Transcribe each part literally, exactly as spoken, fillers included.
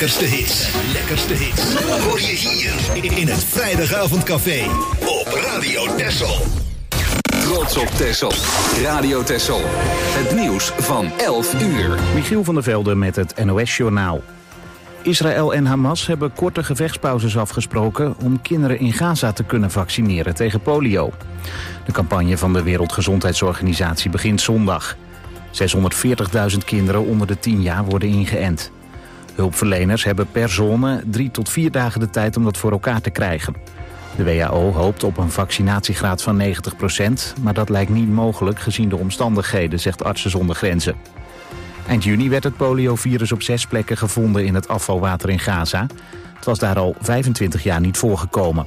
lekkerste hits. Lekkerste hits. Hoor je hier in het Vrijdagavondcafé op Radio Texel. Trots op Texel. Radio Texel. Het nieuws van elf uur. Michiel van der Velde met het N O S-journaal. Israël en Hamas hebben korte gevechtspauzes afgesproken om kinderen in Gaza te kunnen vaccineren tegen polio. De campagne van de Wereldgezondheidsorganisatie begint zondag. zeshonderdveertigduizend kinderen onder de tien jaar worden ingeënt. Hulpverleners hebben per zone drie tot vier dagen de tijd om dat voor elkaar te krijgen. De W H O hoopt op een vaccinatiegraad van negentig procent, maar dat lijkt niet mogelijk gezien de omstandigheden, zegt Artsen zonder Grenzen. Eind juni werd het poliovirus op zes plekken gevonden in het afvalwater in Gaza. Het was daar al vijfentwintig jaar niet voorgekomen.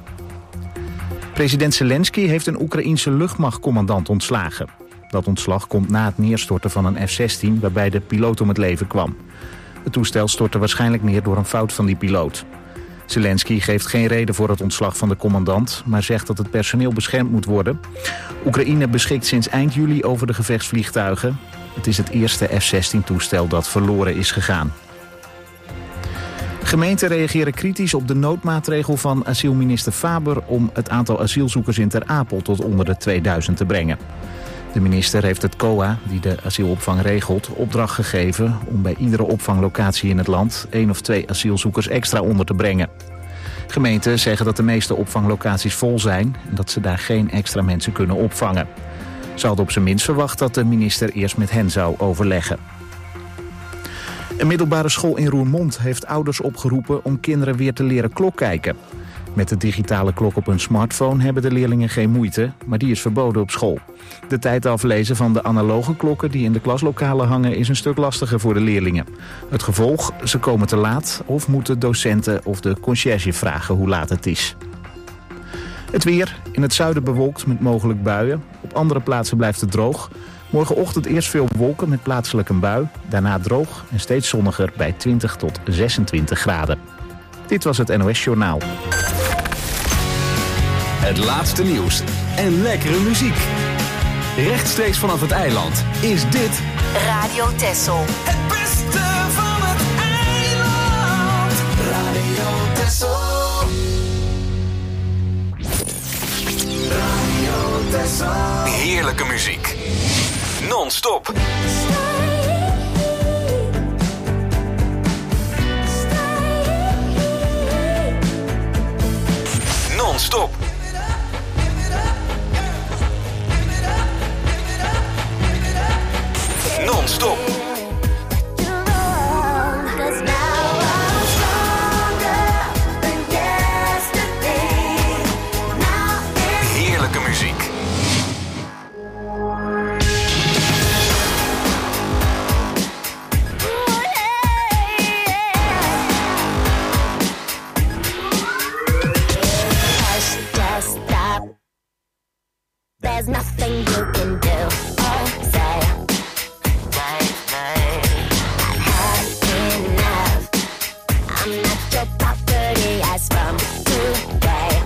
President Zelensky heeft een Oekraïense luchtmachtcommandant ontslagen. Dat ontslag komt na het neerstorten van een F zestien waarbij de piloot om het leven kwam. Het toestel stortte waarschijnlijk neer door een fout van die piloot. Zelensky geeft geen reden voor het ontslag van de commandant, maar zegt dat het personeel beschermd moet worden. Oekraïne beschikt sinds eind juli over de gevechtsvliegtuigen. Het is het eerste F zestien-toestel dat verloren is gegaan. Gemeenten reageren kritisch op de noodmaatregel van asielminister Faber om het aantal asielzoekers in Ter Apel tot onder de tweeduizend te brengen. De minister heeft het C O A, die de asielopvang regelt, opdracht gegeven om bij iedere opvanglocatie in het land één of twee asielzoekers extra onder te brengen. Gemeenten zeggen dat de meeste opvanglocaties vol zijn en dat ze daar geen extra mensen kunnen opvangen. Ze hadden op zijn minst verwacht dat de minister eerst met hen zou overleggen. Een middelbare school in Roermond heeft ouders opgeroepen om kinderen weer te leren klokkijken. Met de digitale klok op hun smartphone hebben de leerlingen geen moeite, maar die is verboden op school. De tijd aflezen van de analoge klokken die in de klaslokalen hangen is een stuk lastiger voor de leerlingen. Het gevolg, ze komen te laat of moeten docenten of de conciërge vragen hoe laat het is. Het weer, in het zuiden bewolkt met mogelijk buien. Op andere plaatsen blijft het droog. Morgenochtend eerst veel wolken met plaatselijk een bui. Daarna droog en steeds zonniger bij twintig tot zesentwintig graden. Dit was het N O S-journaal. Het laatste nieuws en lekkere muziek. Rechtstreeks vanaf het eiland is dit Radio Texel. Het beste van het eiland. Radio Texel. Radio Texel. heerlijke muziek. Non-stop. Non-stop. Non-stop. Heerlijke muziek. There's nothing you can do or say. I've had enough. I'm not your property as from today.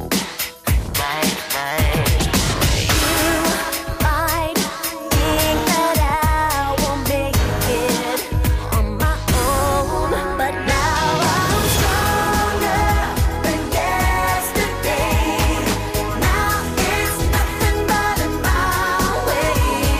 You might think that I won't make it on my own, but now I'm stronger than yesterday. Now it's nothing but my way.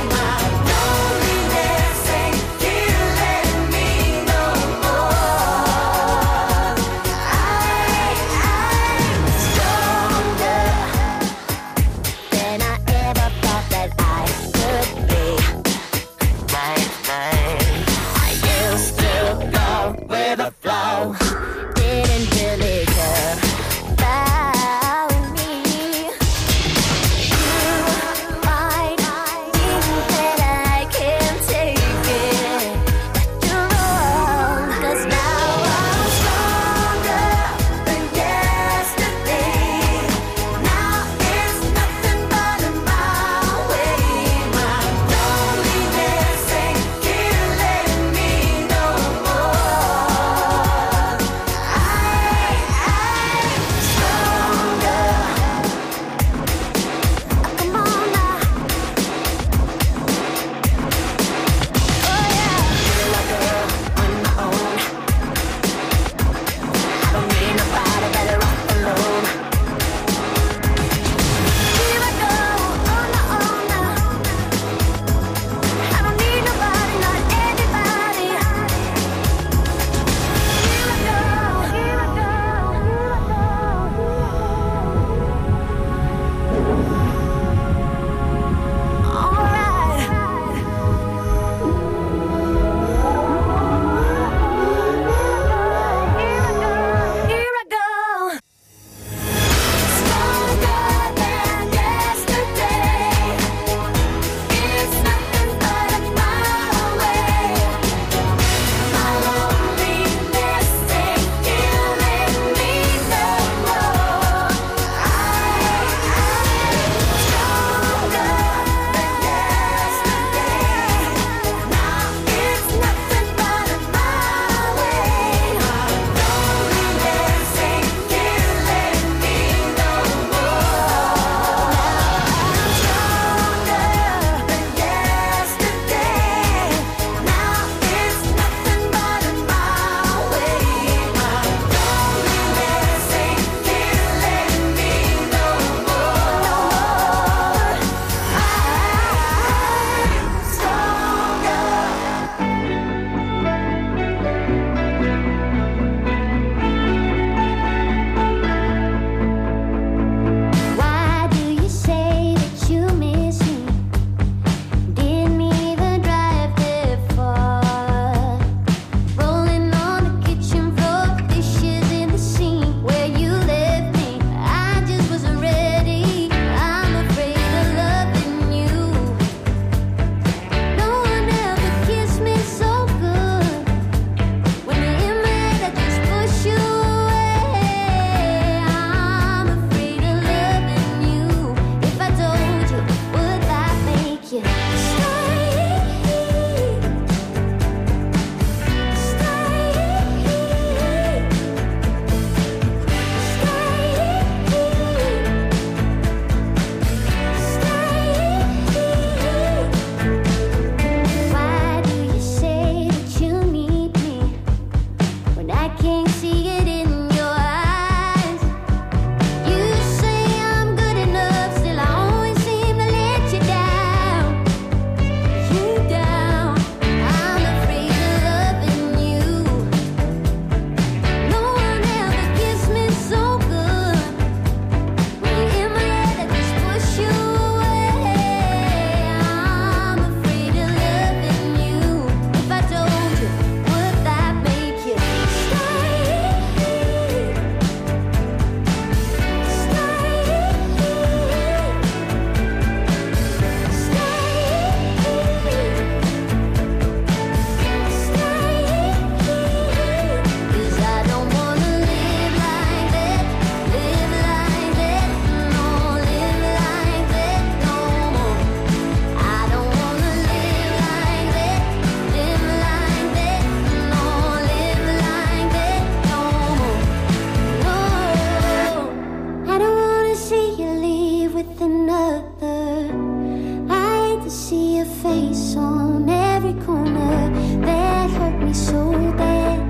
see you leave with another. I hate to see your face on every corner. That hurt me so bad.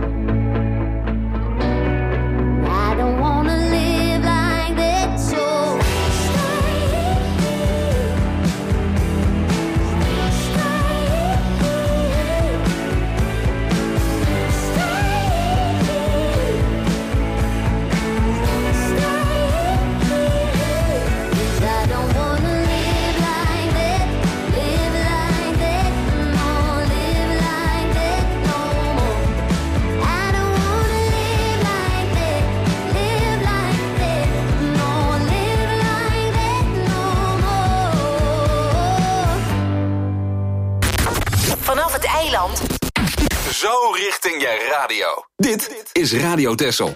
I don't wanna live like that, so vanaf het eiland. Zo richting je radio. Dit is Radio Texel.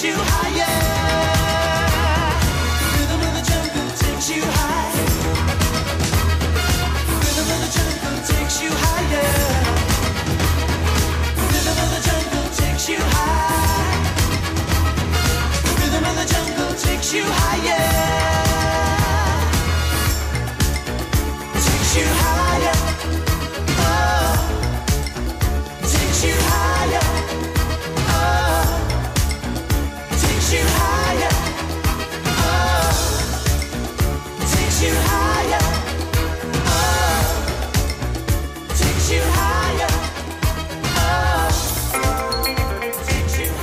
you higher. Rhythm of the jungle takes you high. Rhythm of the jungle takes you higher. Rhythm of the jungle takes you high. Rhythm of the jungle takes you higher. Takes you higher. Oh, takes you higher. Oh, takes you higher. Oh, takes you higher. Oh, takes you higher. Oh, takes you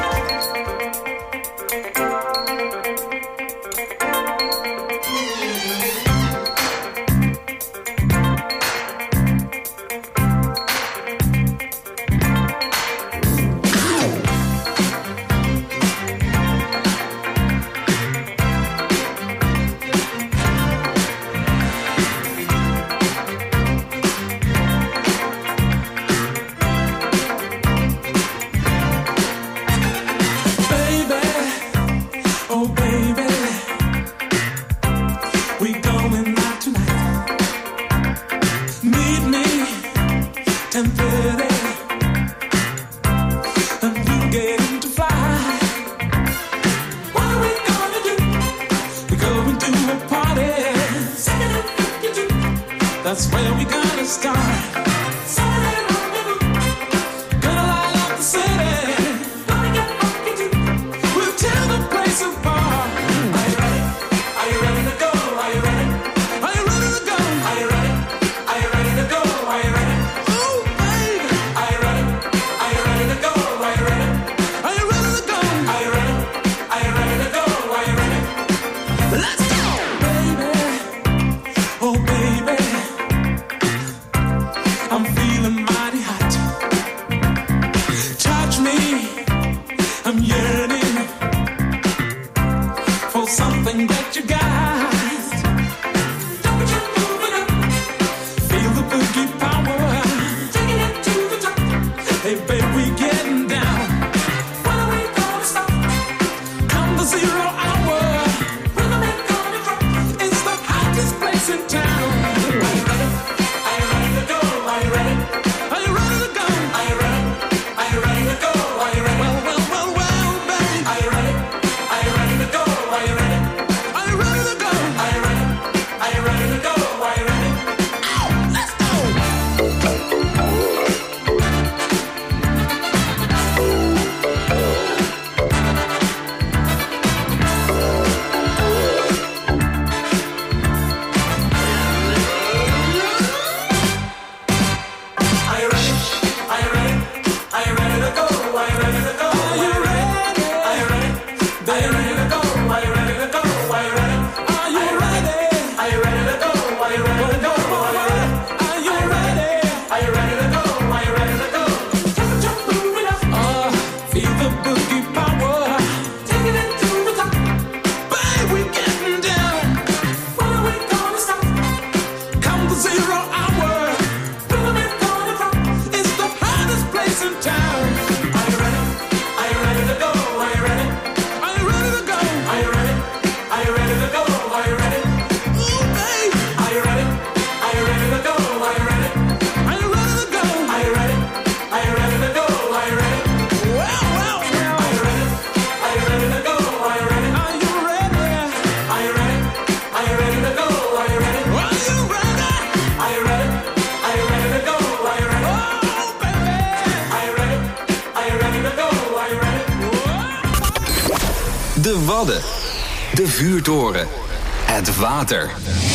De Wadden. De Vuurtoren. Het water.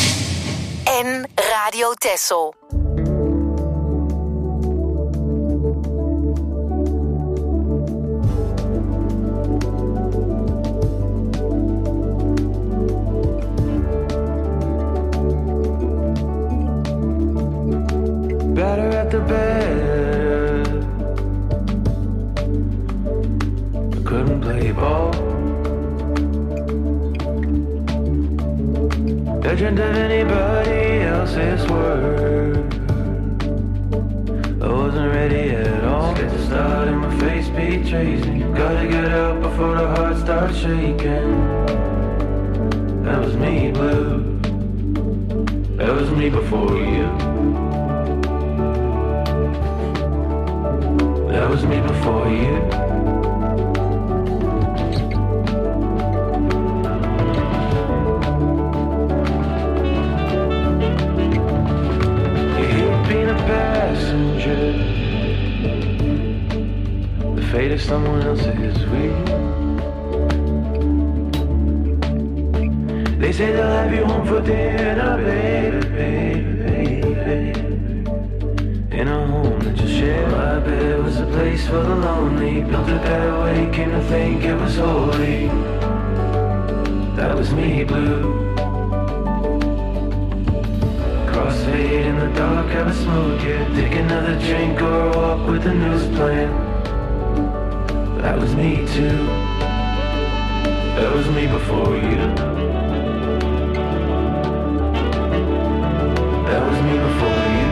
En Radio Texel. Better at the bed. I couldn't play ball. Legend of anybody else's word. I wasn't ready at all. start and my face betrays me. Gotta get out before the heart starts shaking. That was me, blue. That was me before you. That was me before you. You've been a passenger. The fate of someone else's wheel. They say they'll have you home for dinner, baby, baby, baby. In a home that you share. My bed was a place for the lonely. Built it that way, came to think it was holy. That was me, blue. Crossfade in the dark, haven't smoked yet. Take another drink or a walk with the news plan. That was me too. That was me before you. That was me before you.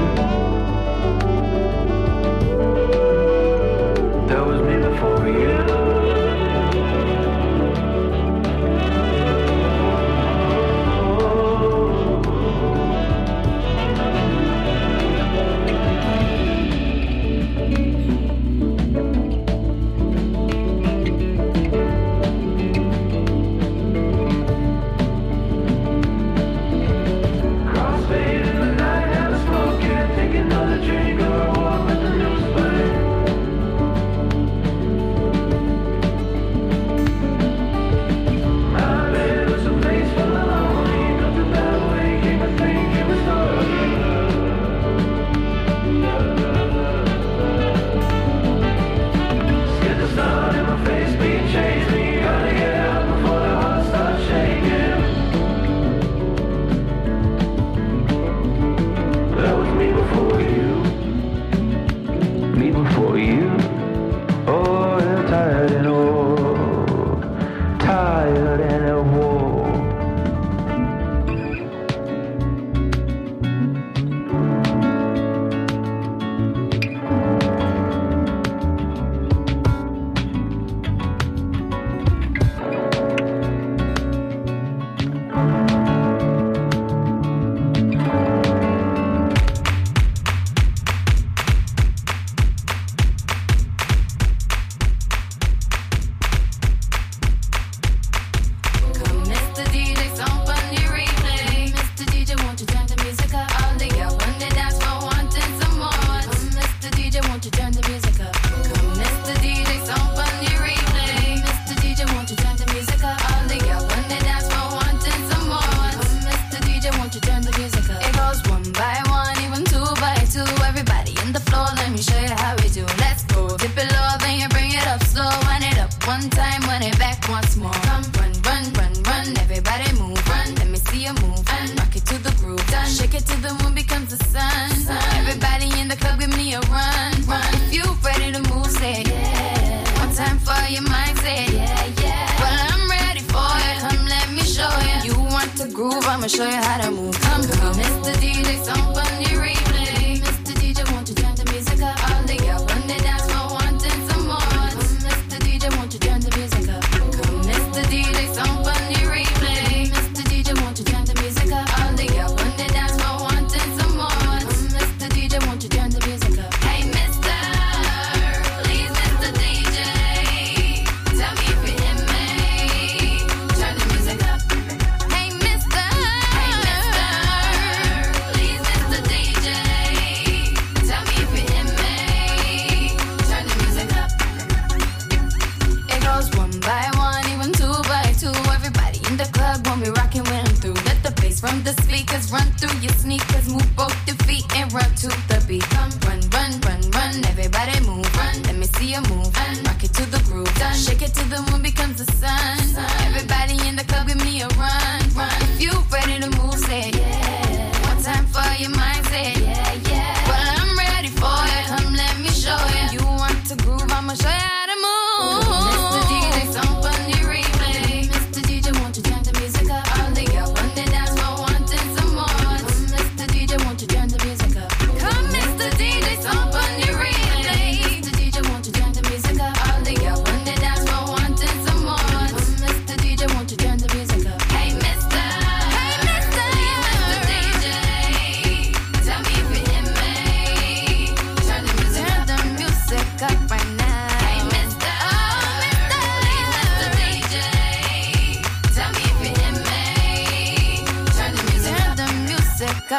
That was me before you. Please, Mister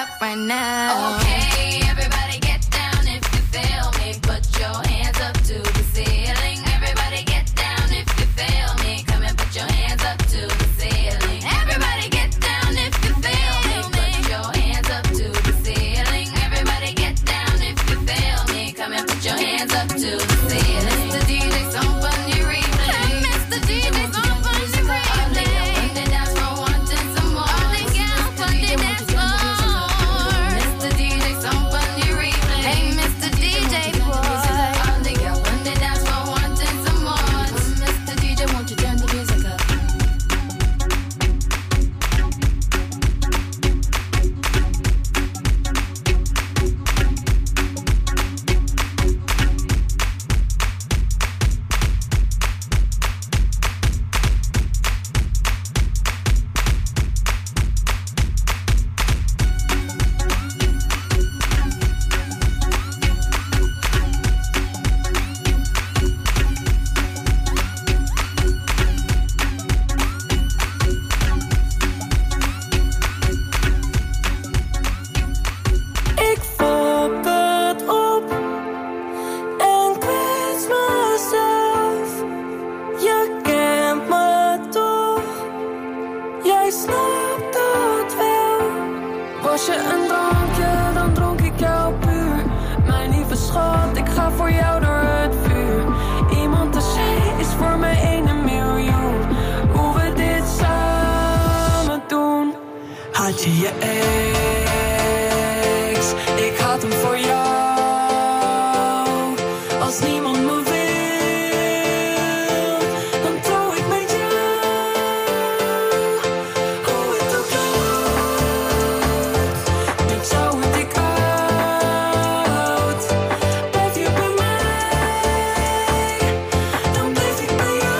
up right now. Okay, everybody get down if you feel me. Put your hands up to the ceiling. Everybody get down if you feel me. Come and put your hands up to the ceiling. Everybody get down if you feel me. Put your hands up to the ceiling. Everybody get down if you feel me. Come and put your hands up to the ceiling. Mister D J, some fun you replay. Mister D J, some fun you replay. Was je een drankje, dan dronk ik jou puur. Mijn lieve schat, ik ga voor jou door het vuur. Iemand te zee is voor mij één miljoen. Hoe we dit samen doen. Had je je ex, ik had hem voor jou. Als niemand me wil, dan trouw ik met jou. Hoe het ook loopt, dit zou het ik uit. Blijf je bij mij, dan blijf ik bij jou.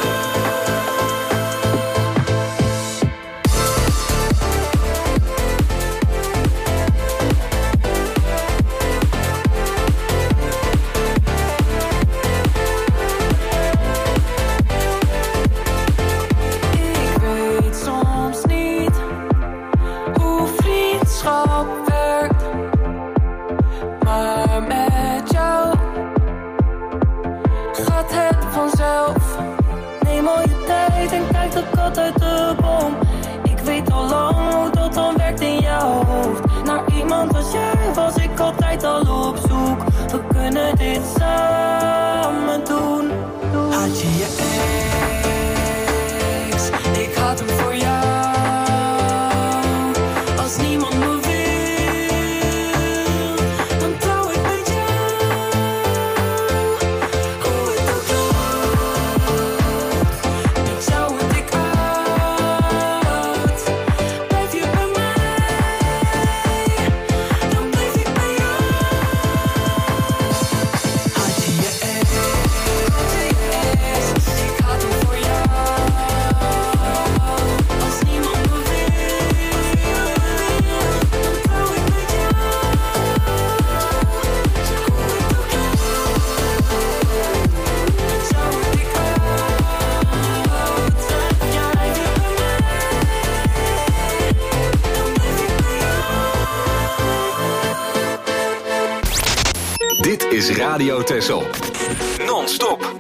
Ik weet soms niet hoe vriendschap werkt, maar met jou gaat het vanzelf. Neem al je tijd en kijk de kat uit de boom. Ik weet al lang hoe dat dan werkt in jouw hoofd. Naar iemand als jij was ik altijd al op zoek. We kunnen dit samen doen. Had je je ex, ik had hem voor jou. Als niemand me wil, dan trouw ik met jou. Hoe het ook loopt, dit zou het ik uit. Blijf je bij mij, dan blijf ik bij jou. Had je je ex, ik had hem voor jou. Als niemand me wil, dan trouw ik met jou. Hoe het ook loopt, zou het ik uit. Jij je bij mij, dan blijf ik bij jou. Dit is Radio Texel. Non-stop.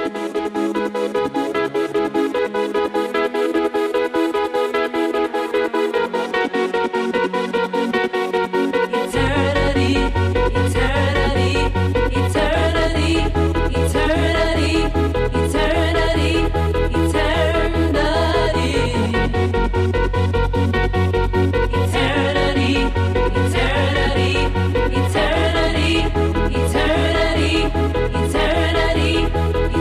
Eternity, eternity, eternity, eternity, eternity, eternity. Eternity, eternity, eternity, eternity, eternity,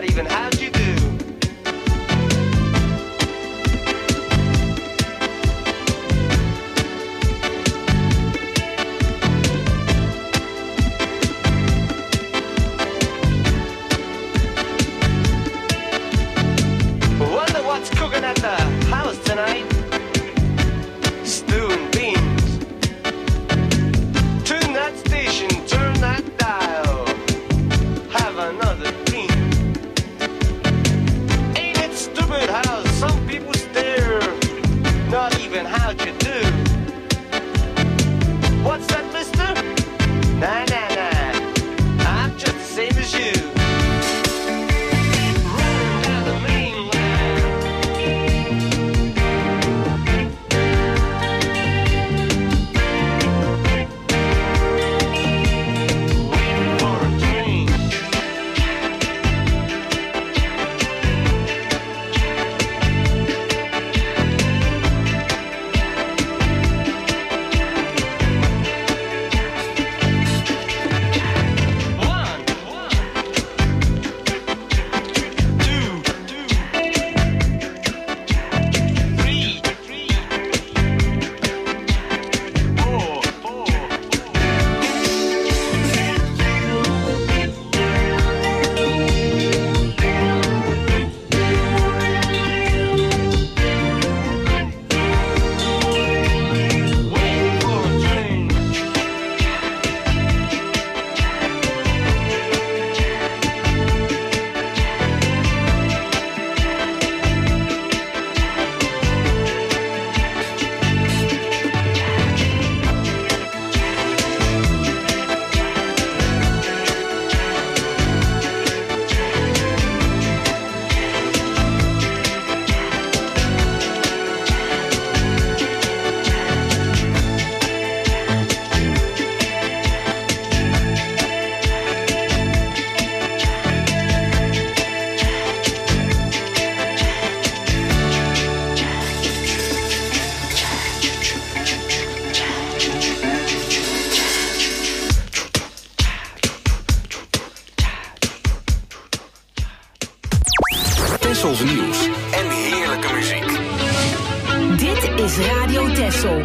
even how'd you do. Wonder what's cooking at the house tonight. Stew and beans. Tune that station, turn that dial. Have another dream. Ain't it stupid how some people stare? Not even how'd you do. What's that, mister? Nah, nah, nah. I'm just the same as you. Running down the mainland. Waiting for a train. One, two, three, four, waiting for a train. Tessel's nieuws en heerlijke muziek. Dit is Radio Tessel.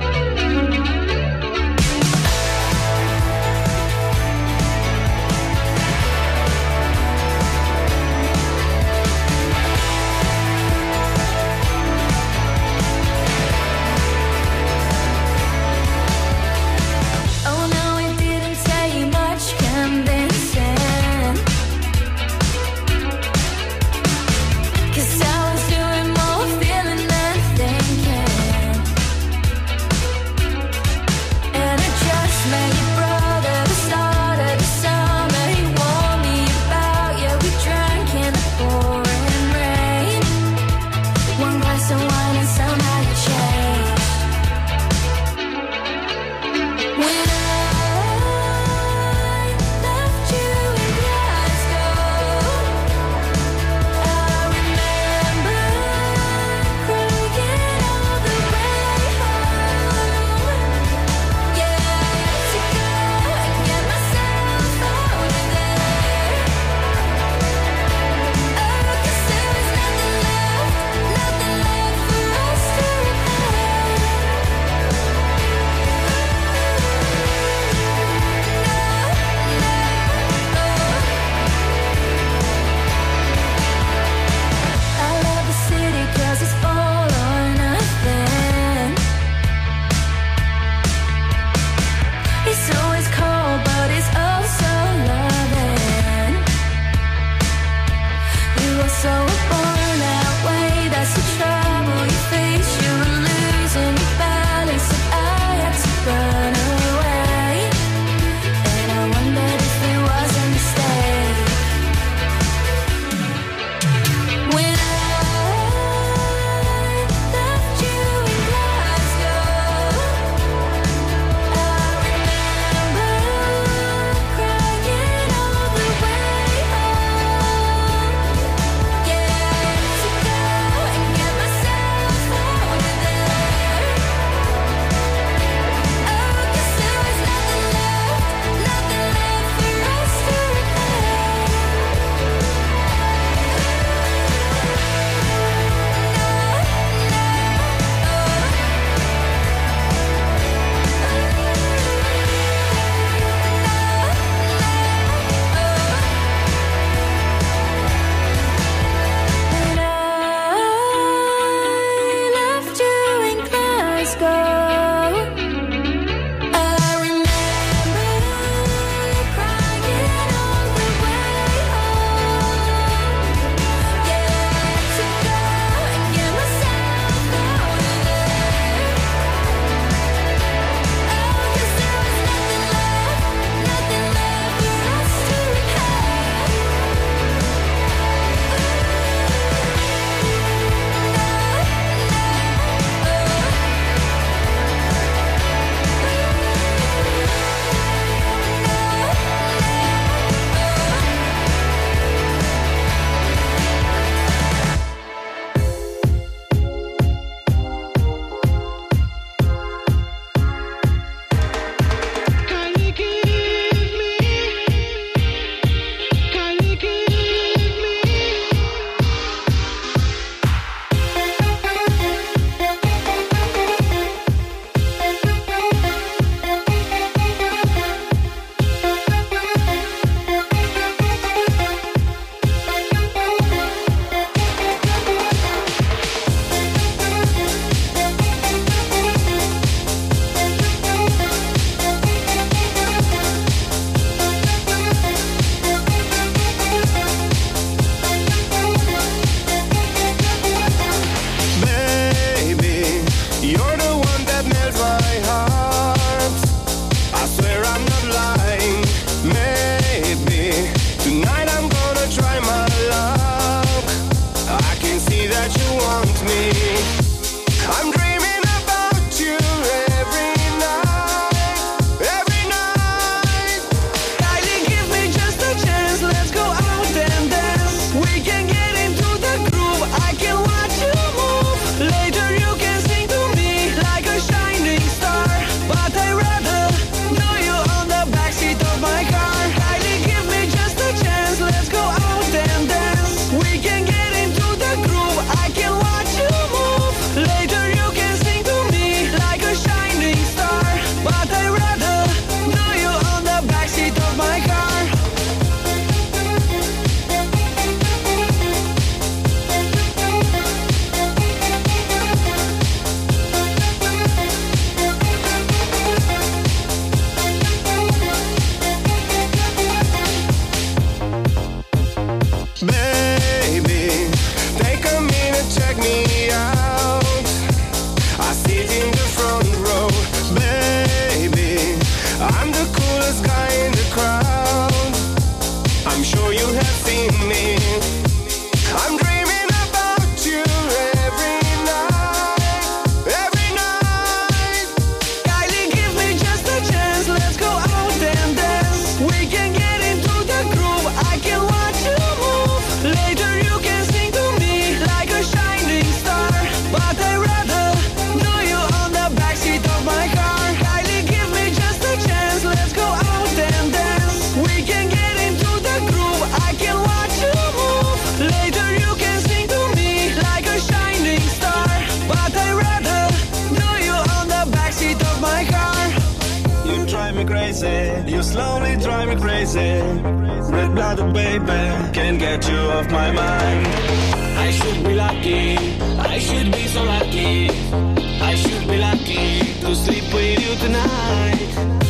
Oh no, it didn't say much convincing. 'Cause I was doing more feeling than thinking. You slowly drive me crazy. Red-blooded baby, can't get you off my mind. I should be lucky, I should be so lucky. I should be lucky to sleep with you tonight.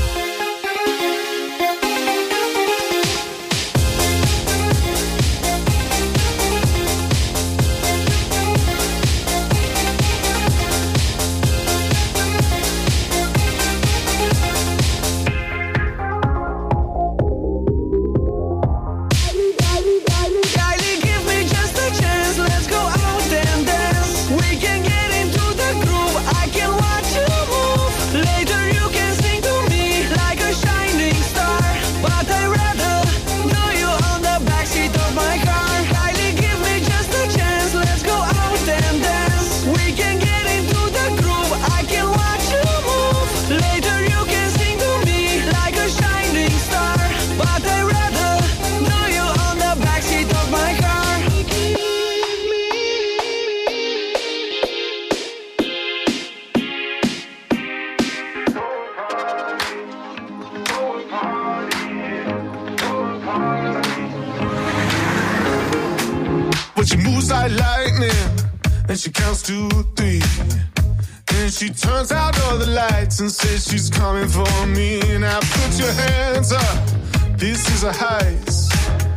And says she's coming for me. Now put your hands up, this is a heist.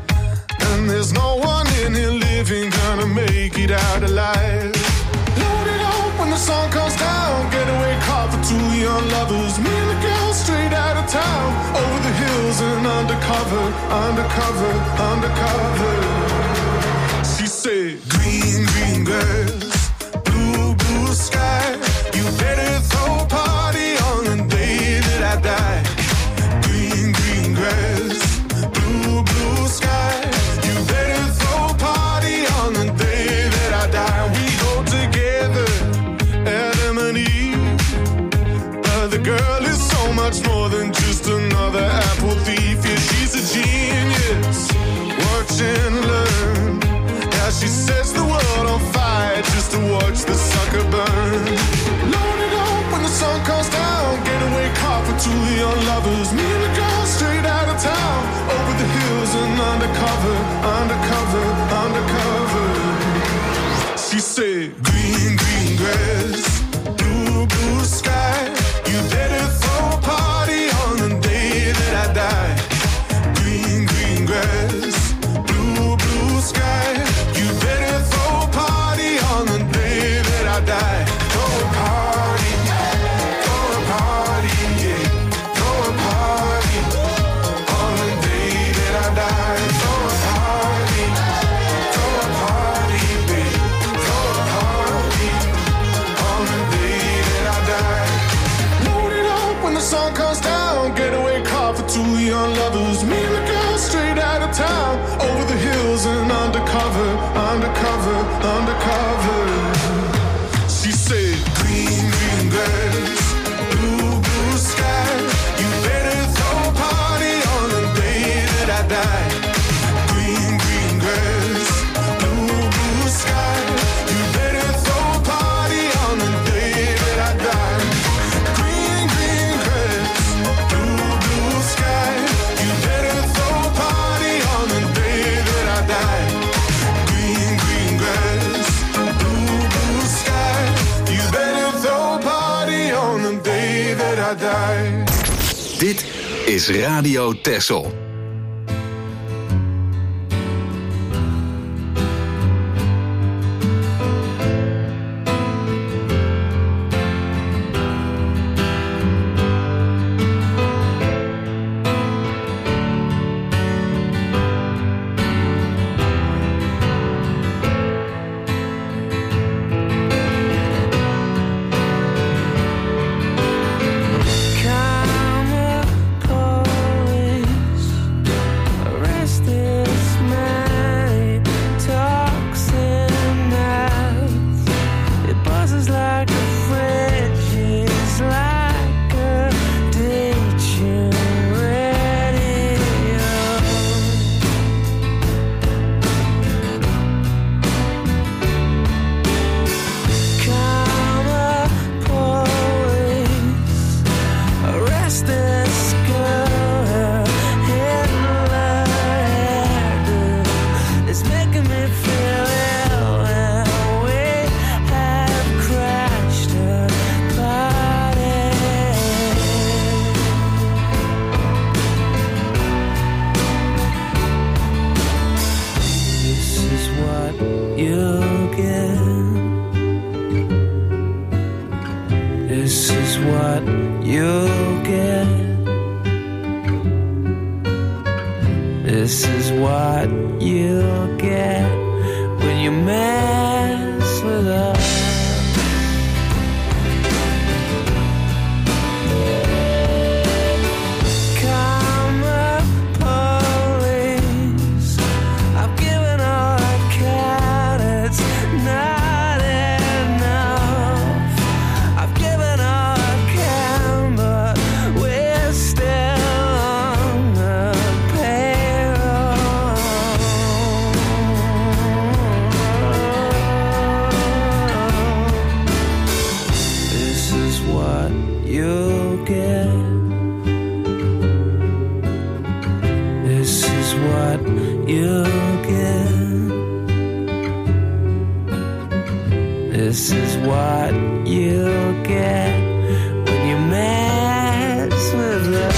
And there's no one in here living gonna make it out alive. Load it up when the sun comes down. Getaway car for two young lovers. Me and the girl straight out of town. Over the hills and undercover, undercover, undercover. She said, green, green girls, blue, blue sky. You better throw a party on the day that I die. Green, green grass, blue, blue sky. You better throw a party on the day that I die. We go together, Adam and Eve. But the girl is so much more than just another apple thief. Yeah, she's a genius. Watch and learn. Yeah, she sets the world on fire just to watch the sucker burn. Load it up when the sun comes down. Getaway car for two young lovers. Me and the girl straight out of town. Over the hills and undercover, undercover, undercover. She said, green, green grass, blue, blue sky. You better throw a party on the day that I die. Green, green grass, blue, blue sky. You better throw a party on the day that I die. Throw a party, throw a party, yeah. Throw a party on the day that I die. Throw a party, throw a party, babe. Throw a party on the day that I die. Load it up when the sun comes down. Getaway car for two young lovers. Me and the girl straight out of town. Over the hills and undercover, undercover, undercover. She said, green, green grass, blue, blue sky. You better throw a party on the day that I die. Green, green grass, blue, blue sky. You better throw a party on the day that I die. Green, green grass, blue, blue sky. You better throw a party on the day that I die. Green, green grass, blue, blue sky. You better throw a party on the day that I die. Dit is Radio Texel. Chemicals This is what you'll get when you mess with us. This is what you'll get when you mess with love.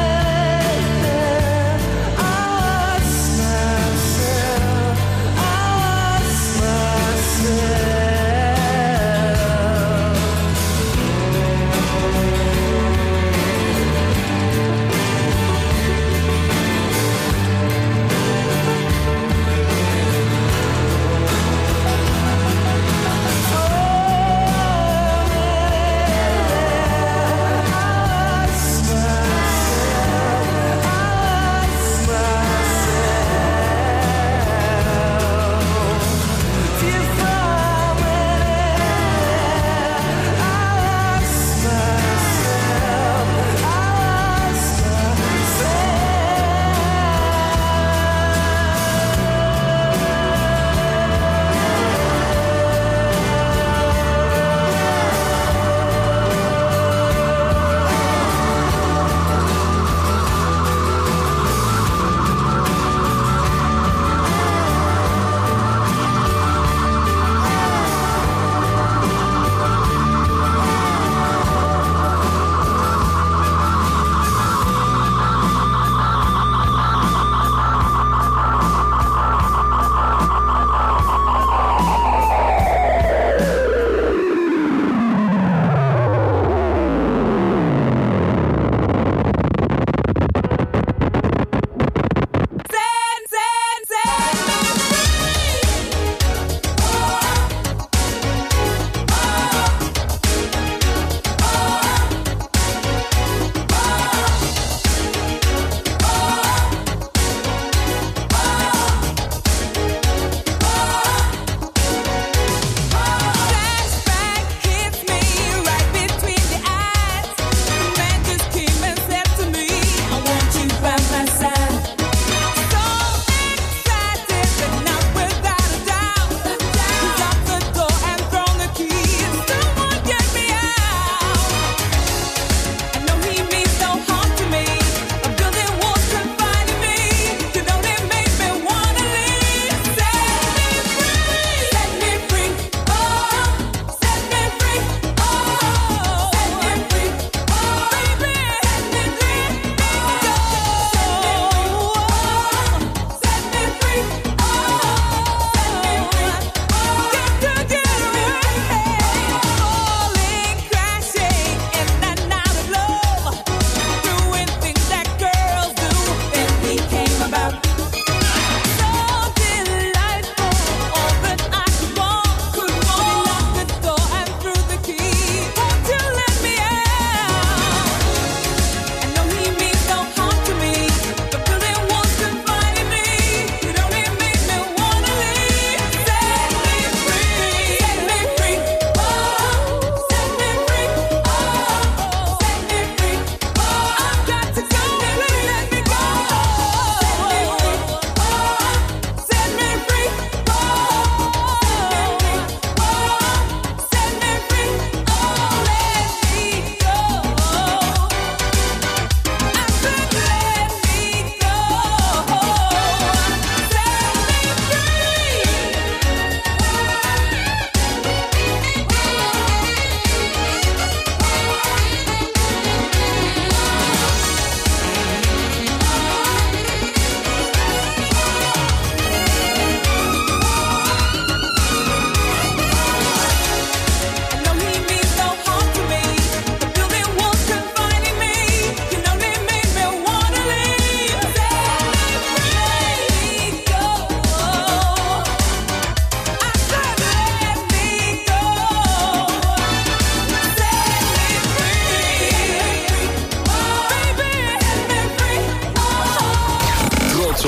I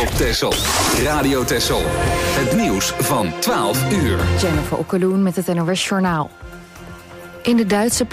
op Texel. Radio Texel. Het nieuws van twaalf uur. Jennifer Okkeloen met het N O S Journaal. In de Duitse